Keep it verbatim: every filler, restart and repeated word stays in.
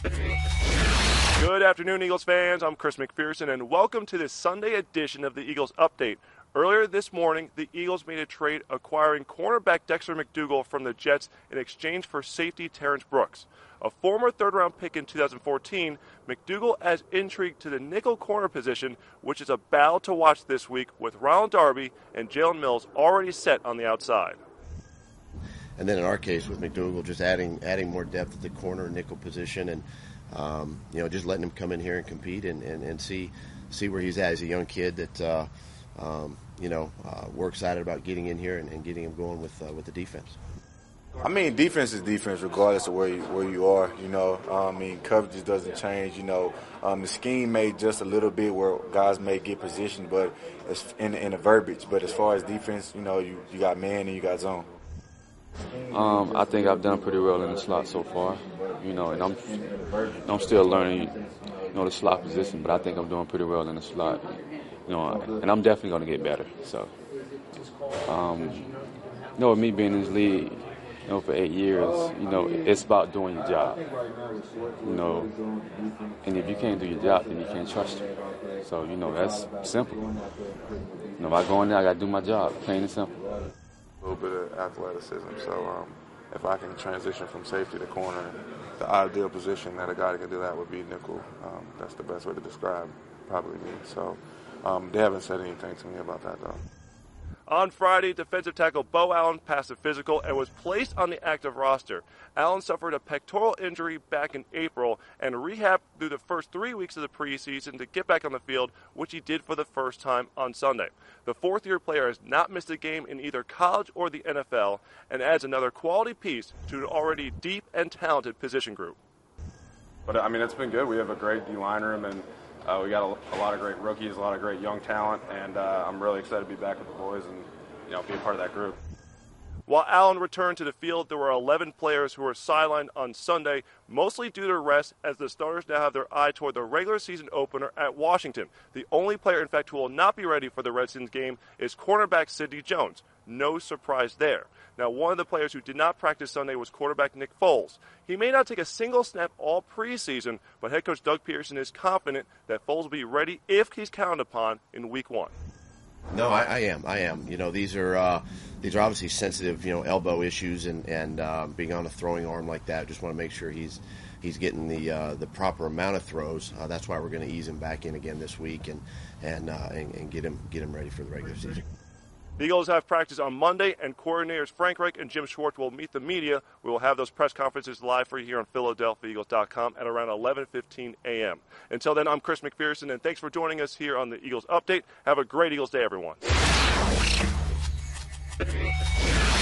Good afternoon, Eagles fans. I'm Chris McPherson, and welcome to this Sunday edition of the Eagles Update. Earlier this morning, the Eagles made a trade acquiring cornerback Dexter McDougle from the Jets in exchange for safety Terrence Brooks. A former third-round pick in two thousand fourteen, McDougle adds intrigue to the nickel corner position, which is a battle to watch this week with Ronald Darby and Jalen Mills already set on the outside. And then in our case with McDougle, just adding adding more depth at the corner and nickel position, and um, you know, just letting him come in here and compete and, and, and see see where he's at. He's a young kid that uh, um, you know uh, we're excited about getting in here and, and getting him going with uh, with the defense. I mean, defense is defense regardless of where you, where you are, you know. Um, I mean, coverage doesn't change, you know. Um, the scheme may just a little bit where guys may get positioned, but it's in, in the verbiage. But as far as defense, you know, you, you got man and you got zone. Um, I think I've done pretty well in the slot so far, you know, and I'm I'm still learning, you know, the slot position, but I think I'm doing pretty well in the slot, you know, and I'm definitely going to get better. So, um, you know, with me being in this league, you know, for eight years, you know, it's about doing your job, you know, and if you can't do your job, then you can't trust you. So, you know, that's simple. You know, if I go in there, I got to do my job, plain and simple. A little bit of athleticism, so um, if I can transition from safety to corner, the ideal position that a guy that can do that would be nickel. Um, that's the best way to describe probably me. So um, they haven't said anything to me about that, though. On Friday, defensive tackle Bo Allen passed a physical and was placed on the active roster. Allen suffered a pectoral injury back in April and rehabbed through the first three weeks of the preseason to get back on the field, which he did for the first time on Sunday. The fourth-year player has not missed a game in either college or the N F L and adds another quality piece to an already deep and talented position group. But, I mean, it's been good. We have a great D-line room, and Uh, we got a, a lot of great rookies, a lot of great young talent, and uh, I'm really excited to be back with the boys and, you know, be a part of that group. While Allen returned to the field, there were eleven players who were sidelined on Sunday, mostly due to rest, as the starters now have their eye toward the regular season opener at Washington. The only player, in fact, who will not be ready for the Redskins game is cornerback Sidney Jones. No surprise there. Now, one of the players who did not practice Sunday was quarterback Nick Foles. He may not take a single snap all preseason, but head coach Doug Peterson is confident that Foles will be ready if he's counted upon in week one. No, I, I am. I am. You know, these are uh, these are obviously sensitive, you know, elbow issues, and and uh, being on a throwing arm like that. Just want to make sure he's he's getting the uh, the proper amount of throws. Uh, that's why we're going to ease him back in again this week and and, uh, and and get him get him ready for the regular season. The Eagles have practice on Monday, and coordinators Frank Reich and Jim Schwartz will meet the media. We will have those press conferences live for you here on Philadelphia Eagles dot com at around eleven fifteen a.m. Until then, I'm Chris McPherson, and thanks for joining us here on the Eagles Update. Have a great Eagles Day, everyone.